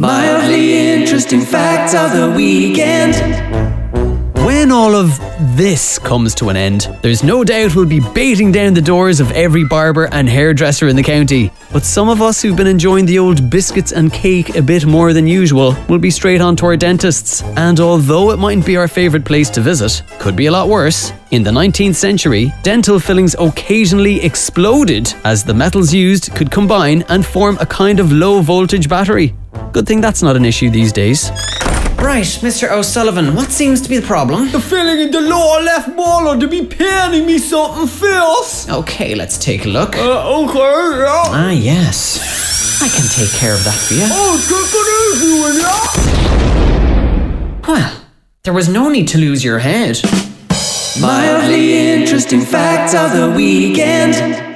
Mildly interesting facts of the weekend. When all of this comes to an end, there's no doubt we'll be baiting down the doors of every barber and hairdresser in the county. But some of us who've been enjoying the old biscuits and cake a bit more than usual will be straight on to our dentists. And although it mightn't be our favourite place to visit, could be a lot worse. In the 19th century, dental fillings occasionally exploded as the metals used could combine and form a kind of low voltage battery. Good thing that's not an issue these days. Right, Mr. O'Sullivan, what seems to be the problem? The filling in the lower left molar to be panning me something fierce. Okay, let's take a look. Okay, yeah. Ah, yes. I can take care of that for you. Oh, take it easy, will ya? Well, there was no need to lose your head. Mildly interesting facts of the weekend.